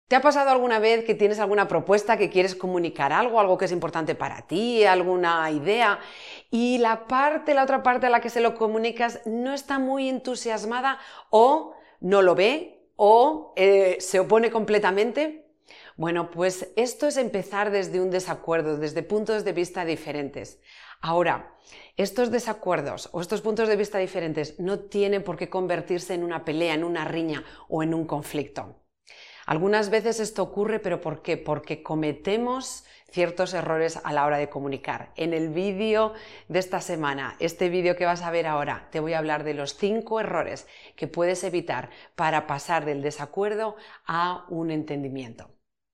¿Te ha pasado alguna vez que tienes alguna propuesta, que quieres comunicar algo, algo que es importante para ti, alguna idea, y la otra parte a la que se lo comunicas no está muy entusiasmada o no lo ve o se opone completamente? Bueno, pues esto es empezar desde un desacuerdo, desde puntos de vista diferentes. Ahora, estos desacuerdos o estos puntos de vista diferentes no tienen por qué convertirse en una pelea, en una riña o en un conflicto. Algunas veces esto ocurre, ¿pero por qué? Porque cometemos ciertos errores a la hora de comunicar. En el vídeo de esta semana, este vídeo que vas a ver ahora, te voy a hablar de los 5 errores que puedes evitar para pasar del desacuerdo a un entendimiento.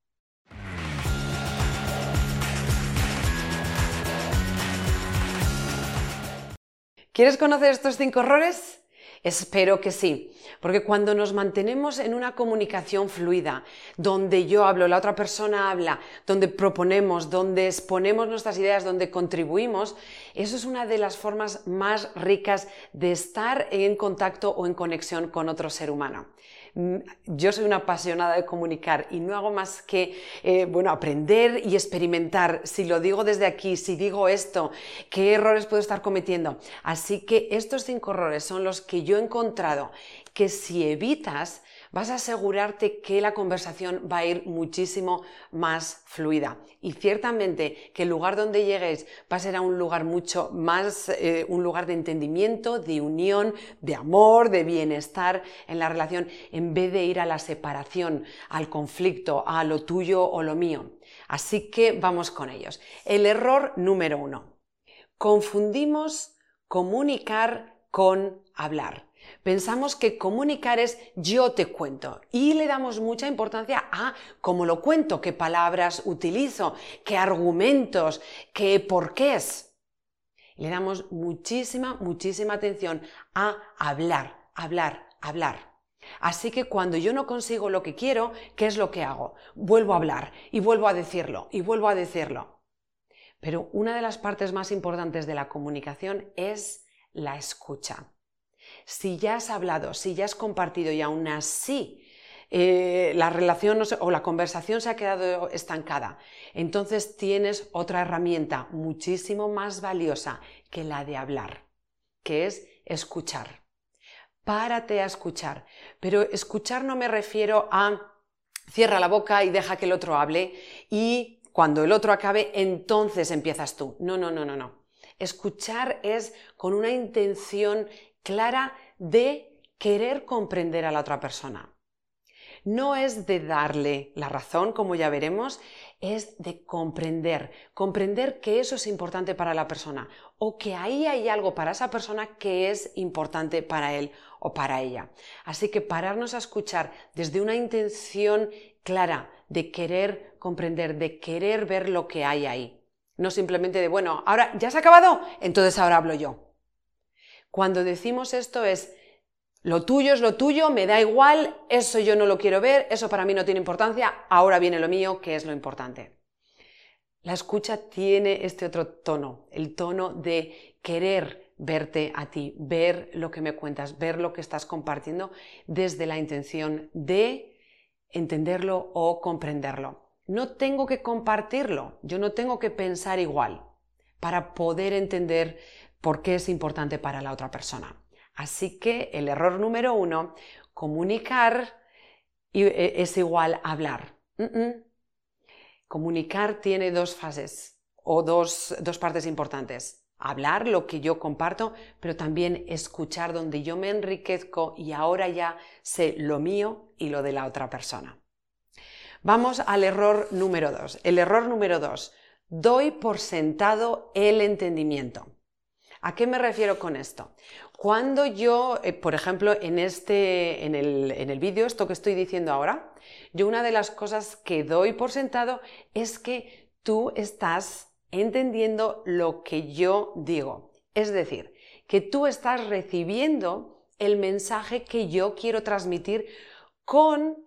¿Quieres conocer estos 5 errores? Espero que sí, porque cuando nos mantenemos en una comunicación fluida, donde yo hablo, la otra persona habla, donde proponemos, donde exponemos nuestras ideas, donde contribuimos, eso es una de las formas más ricas de estar en contacto o en conexión con otro ser humano. Yo soy una apasionada de comunicar y no hago más que aprender y experimentar. Si lo digo desde aquí, si digo esto, ¿qué errores puedo estar cometiendo? Así que estos 5 errores son los que yo he encontrado que si evitas, vas a asegurarte que la conversación va a ir muchísimo más fluida. Y ciertamente que el lugar donde lleguéis va a ser a un lugar mucho más, un lugar de entendimiento, de unión, de amor, de bienestar en la relación, en vez de ir a la separación, al conflicto, a lo tuyo o lo mío. Así que vamos con ellos. El error número 1. Confundimos comunicar con hablar. Pensamos que comunicar es yo te cuento y le damos mucha importancia a cómo lo cuento, qué palabras utilizo, qué argumentos, qué porqués. Le damos muchísima atención a hablar, hablar, hablar. Así que cuando yo no consigo lo que quiero, ¿qué es lo que hago? Vuelvo a hablar y vuelvo a decirlo y vuelvo a decirlo. Pero una de las partes más importantes de la comunicación es la escucha. Si ya has hablado, si ya has compartido y aún así la relación o la conversación se ha quedado estancada, entonces tienes otra herramienta muchísimo más valiosa que la de hablar, que es escuchar. Párate a escuchar, pero escuchar no me refiero a cierra la boca y deja que el otro hable y cuando el otro acabe, entonces empiezas tú. No. Escuchar es con una intención clara de querer comprender a la otra persona. No es de darle la razón, como ya veremos, es de comprender que eso es importante para la persona o que ahí hay algo para esa persona que es importante para él o para ella. Así que pararnos a escuchar desde una intención clara de querer comprender, de querer ver lo que hay ahí. No simplemente de, bueno, ahora ya se ha acabado, entonces ahora hablo yo. Cuando decimos esto es, lo tuyo es lo tuyo, me da igual, eso yo no lo quiero ver, eso para mí no tiene importancia, ahora viene lo mío, que es lo importante. La escucha tiene este otro tono, el tono de querer verte a ti, ver lo que me cuentas, ver lo que estás compartiendo desde la intención de entenderlo o comprenderlo. No tengo que compartirlo, yo no tengo que pensar igual para poder entender por qué es importante para la otra persona. Así que el error número 1, comunicar es igual a hablar. Comunicar tiene 2 fases o dos partes importantes. Hablar lo que yo comparto, pero también escuchar donde yo me enriquezco y ahora ya sé lo mío y lo de la otra persona. Vamos al error número 2. El error número 2. Doy por sentado el entendimiento. ¿A qué me refiero con esto? Cuando yo, por ejemplo, en el vídeo, esto que estoy diciendo ahora, yo una de las cosas que doy por sentado es que tú estás entendiendo lo que yo digo. Es decir, que tú estás recibiendo el mensaje que yo quiero transmitir con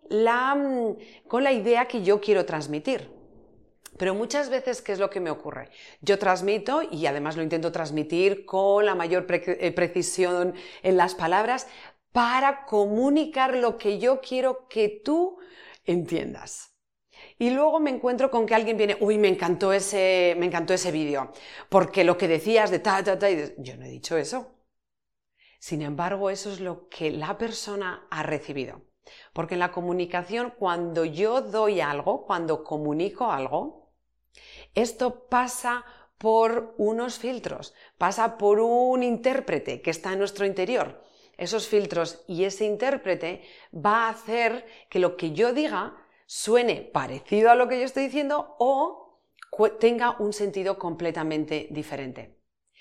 la idea que yo quiero transmitir. Pero muchas veces, ¿qué es lo que me ocurre? Yo transmito, y además lo intento transmitir con la mayor precisión en las palabras, para comunicar lo que yo quiero que tú entiendas. Y luego me encuentro con que alguien viene, uy, me encantó ese vídeo, porque lo que decías de yo no he dicho eso. Sin embargo, eso es lo que la persona ha recibido. Porque en la comunicación, cuando yo doy algo, cuando comunico algo, esto pasa por unos filtros, pasa por un intérprete que está en nuestro interior. Esos filtros y ese intérprete va a hacer que lo que yo diga suene parecido a lo que yo estoy diciendo o tenga un sentido completamente diferente.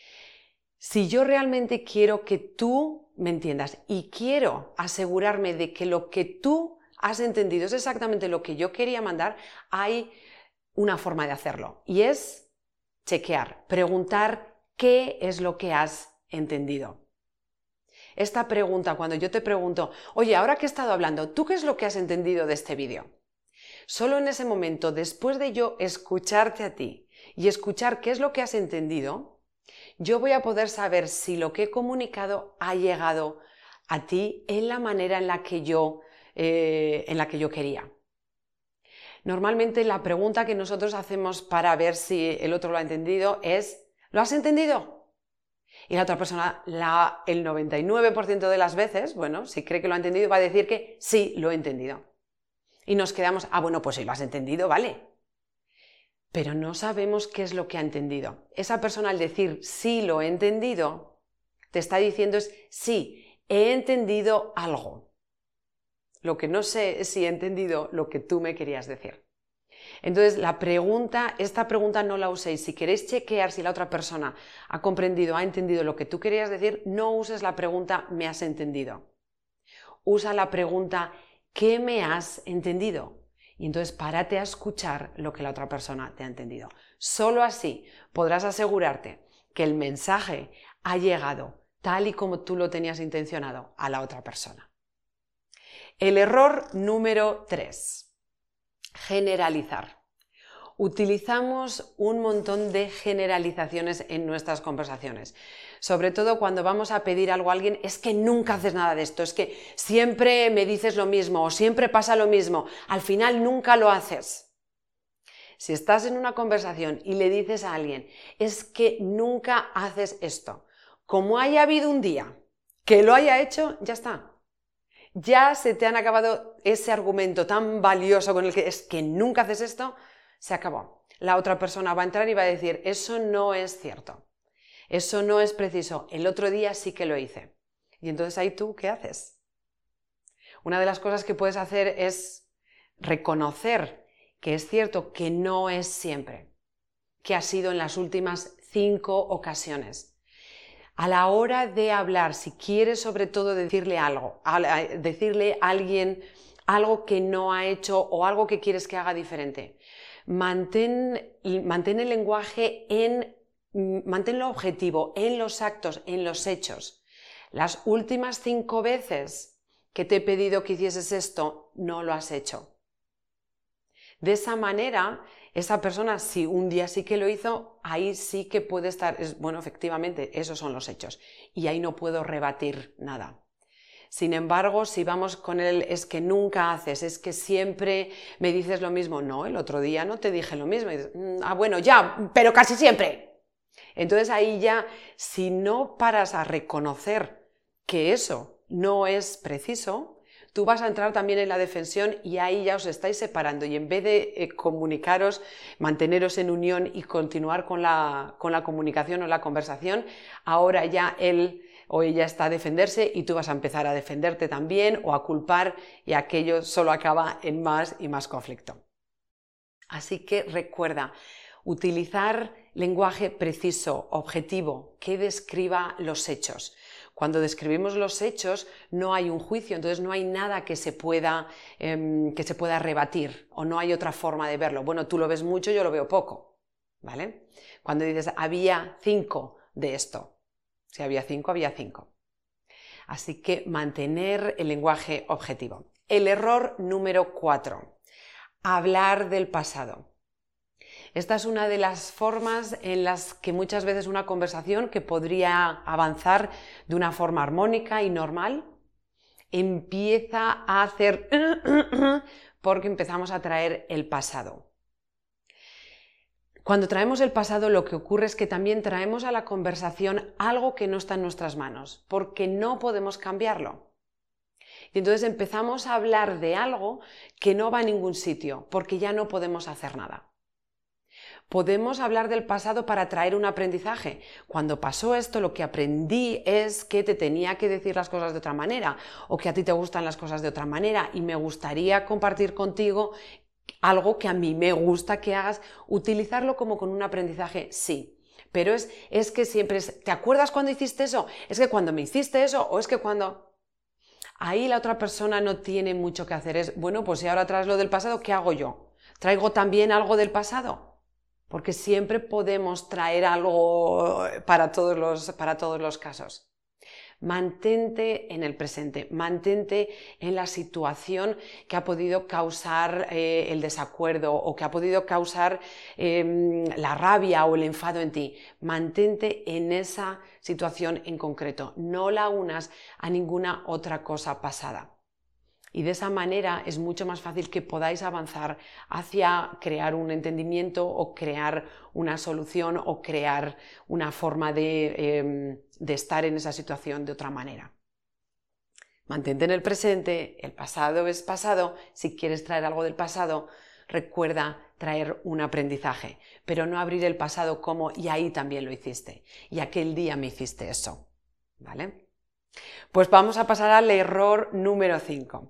Si yo realmente quiero que tú me entiendas y quiero asegurarme de que lo que tú has entendido es exactamente lo que yo quería mandar, hay una forma de hacerlo y es chequear, preguntar qué es lo que has entendido. Esta pregunta, cuando yo te pregunto, oye, ahora que he estado hablando, ¿tú qué es lo que has entendido de este vídeo? Solo en ese momento, después de yo escucharte a ti y escuchar qué es lo que has entendido, yo voy a poder saber si lo que he comunicado ha llegado a ti en la manera en la que yo quería. Normalmente la pregunta que nosotros hacemos para ver si el otro lo ha entendido es ¿lo has entendido? Y la otra persona, el 99% de las veces, bueno, si cree que lo ha entendido, va a decir que sí, lo he entendido. Y nos quedamos, bueno, pues si lo has entendido, vale. Pero no sabemos qué es lo que ha entendido. Esa persona al decir sí lo he entendido, te está diciendo es sí, he entendido algo. Lo que no sé es si he entendido lo que tú me querías decir. Entonces esta pregunta no la uséis. Si queréis chequear si la otra persona ha comprendido, ha entendido lo que tú querías decir, no uses la pregunta ¿me has entendido? Usa la pregunta ¿qué me has entendido? Y entonces párate a escuchar lo que la otra persona te ha entendido. Solo así podrás asegurarte que el mensaje ha llegado tal y como tú lo tenías intencionado a la otra persona. El error número 3. Generalizar. Utilizamos un montón de generalizaciones en nuestras conversaciones. Sobre todo cuando vamos a pedir algo a alguien, es que nunca haces nada de esto, es que siempre me dices lo mismo o siempre pasa lo mismo, al final nunca lo haces. Si estás en una conversación y le dices a alguien, es que nunca haces esto, como haya habido un día que lo haya hecho, ya está. Ya se te han acabado ese argumento tan valioso con el que es que nunca haces esto, se acabó. La otra persona va a entrar y va a decir, eso no es cierto, eso no es preciso, el otro día sí que lo hice. Y entonces ahí tú, ¿qué haces? Una de las cosas que puedes hacer es reconocer que es cierto que no es siempre, que ha sido en las últimas 5 ocasiones. A la hora de hablar, si quieres sobre todo decirle algo, decirle a alguien algo que no ha hecho o algo que quieres que haga diferente, mantén el lenguaje manténlo objetivo en los actos, en los hechos. Las últimas 5 veces que te he pedido que hicieses esto, no lo has hecho. De esa manera, esa persona, si un día sí que lo hizo, ahí sí que puede estar, bueno, efectivamente, esos son los hechos. Y ahí no puedo rebatir nada. Sin embargo, si vamos con él, es que nunca haces, es que siempre me dices lo mismo. No, el otro día no te dije lo mismo. Y dices, bueno, ya, pero casi siempre. Entonces ahí ya, si no paras a reconocer que eso no es preciso, tú vas a entrar también en la defensión y ahí ya os estáis separando. Y en vez de comunicaros, manteneros en unión y continuar con la comunicación o la conversación, ahora ya él o ella está a defenderse y tú vas a empezar a defenderte también o a culpar y aquello solo acaba en más y más conflicto. Así que recuerda, utilizar lenguaje preciso, objetivo, que describa los hechos. Cuando describimos los hechos no hay un juicio, entonces no hay nada que se pueda rebatir o no hay otra forma de verlo. Bueno, tú lo ves mucho, yo lo veo poco, ¿vale? Cuando dices había 5 de esto. Si había 5, había 5. Así que mantener el lenguaje objetivo. El error número 4. Hablar del pasado. Esta es una de las formas en las que muchas veces una conversación que podría avanzar de una forma armónica y normal empieza a hacer porque empezamos a traer el pasado. Cuando traemos el pasado, lo que ocurre es que también traemos a la conversación algo que no está en nuestras manos, porque no podemos cambiarlo. Y entonces empezamos a hablar de algo que no va a ningún sitio, porque ya no podemos hacer nada. Podemos hablar del pasado para traer un aprendizaje. Cuando pasó esto, lo que aprendí es que te tenía que decir las cosas de otra manera, o que a ti te gustan las cosas de otra manera, y me gustaría compartir contigo algo que a mí me gusta que hagas, utilizarlo como con un aprendizaje, sí. Pero es que siempre es, ¿te acuerdas cuando hiciste eso? Es que cuando me hiciste eso, o es que cuando... Ahí la otra persona no tiene mucho que hacer. Es, bueno, pues si ahora traes lo del pasado, ¿qué hago yo? ¿Traigo también algo del pasado? Porque siempre podemos traer algo para todos los casos. Mantente en el presente, mantente en la situación que ha podido causar el desacuerdo o que ha podido causar la rabia o el enfado en ti. Mantente en esa situación en concreto, no la unas a ninguna otra cosa pasada. Y de esa manera es mucho más fácil que podáis avanzar hacia crear un entendimiento o crear una solución o crear una forma de estar en esa situación de otra manera. Mantente en el presente, el pasado es pasado. Si quieres traer algo del pasado, recuerda traer un aprendizaje, pero no abrir el pasado como y ahí también lo hiciste, y aquel día me hiciste eso, ¿vale? Pues vamos a pasar al error número 5.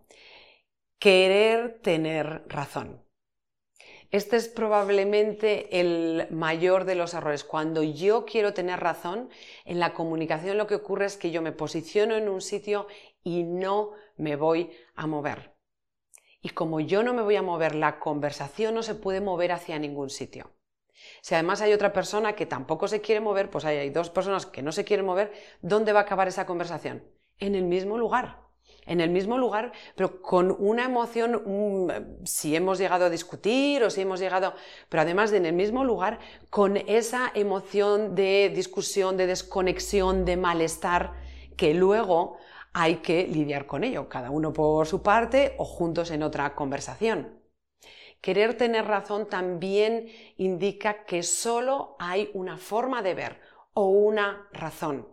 Querer tener razón. Este es probablemente el mayor de los errores. Cuando yo quiero tener razón, en la comunicación lo que ocurre es que yo me posiciono en un sitio y no me voy a mover. Y como yo no me voy a mover, la conversación no se puede mover hacia ningún sitio. Si además hay otra persona que tampoco se quiere mover, pues hay dos personas que no se quieren mover, ¿dónde va a acabar esa conversación? En el mismo lugar. En el mismo lugar, pero con una emoción, si hemos llegado a discutir o si hemos llegado, pero además en el mismo lugar, con esa emoción de discusión, de desconexión, de malestar, que luego hay que lidiar con ello, cada uno por su parte o juntos en otra conversación. Querer tener razón también indica que solo hay una forma de ver o una razón.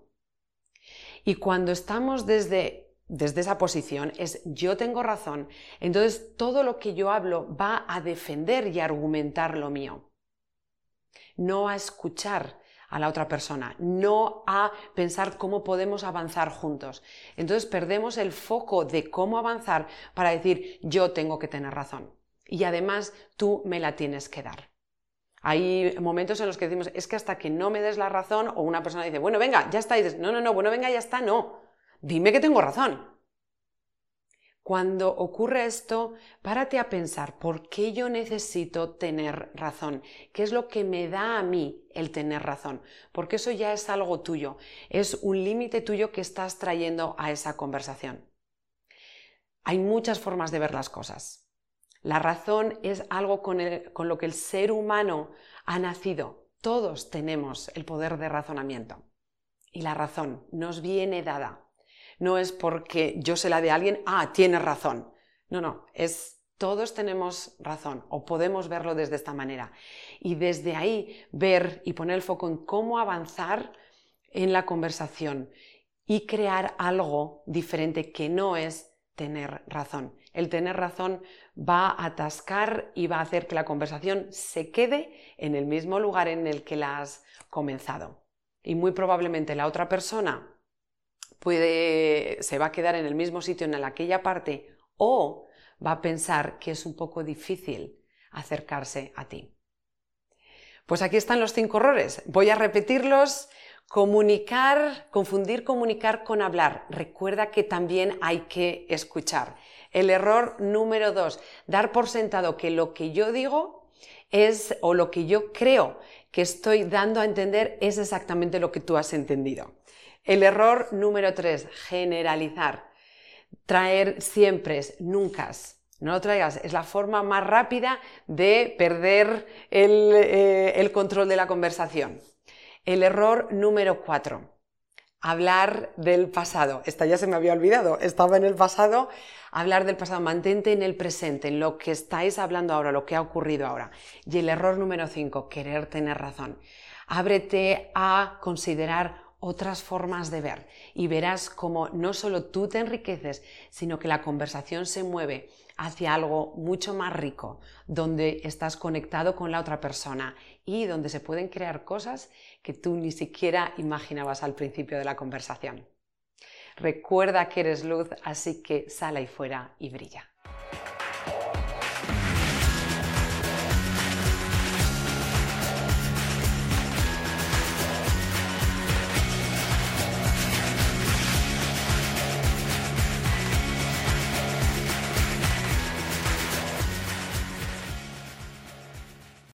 Y cuando estamos desde esa posición es yo tengo razón, entonces todo lo que yo hablo va a defender y argumentar lo mío. No a escuchar a la otra persona, no a pensar cómo podemos avanzar juntos. Entonces perdemos el foco de cómo avanzar para decir yo tengo que tener razón y además tú me la tienes que dar. Hay momentos en los que decimos es que hasta que no me des la razón o una persona dice bueno venga ya está y dices no, bueno venga ya está, no. Dime que tengo razón. Cuando ocurre esto, párate a pensar ¿por qué yo necesito tener razón? ¿Qué es lo que me da a mí el tener razón? Porque eso ya es algo tuyo, es un límite tuyo que estás trayendo a esa conversación. Hay muchas formas de ver las cosas. La razón es algo con lo que el ser humano ha nacido. Todos tenemos el poder de razonamiento. Y la razón nos viene dada. No es porque yo se la dé a alguien, tienes razón. No, todos tenemos razón o podemos verlo desde esta manera. Y desde ahí ver y poner el foco en cómo avanzar en la conversación y crear algo diferente que no es tener razón. El tener razón va a atascar y va a hacer que la conversación se quede en el mismo lugar en el que la has comenzado. Y muy probablemente la otra persona se va a quedar en el mismo sitio en aquella parte o va a pensar que es un poco difícil acercarse a ti. Pues aquí están los 5 errores. Voy a repetirlos. Confundir comunicar con hablar. Recuerda que también hay que escuchar. El error número 2, dar por sentado que lo que yo digo o lo que yo creo que estoy dando a entender es exactamente lo que tú has entendido. El error número 3, generalizar. Traer siempre, nunca. No lo traigas, es la forma más rápida de perder el control de la conversación. El error número 4, Hablar del pasado. Esta ya se me había olvidado, estaba en el pasado. Hablar del pasado, mantente en el presente, en lo que estáis hablando ahora, lo que ha ocurrido ahora. Y el error número 5, querer tener razón. Ábrete a considerar otras formas de ver y verás cómo no solo tú te enriqueces, sino que la conversación se mueve hacia algo mucho más rico, donde estás conectado con la otra persona y donde se pueden crear cosas que tú ni siquiera imaginabas al principio de la conversación. Recuerda que eres luz, así que sal ahí fuera y brilla.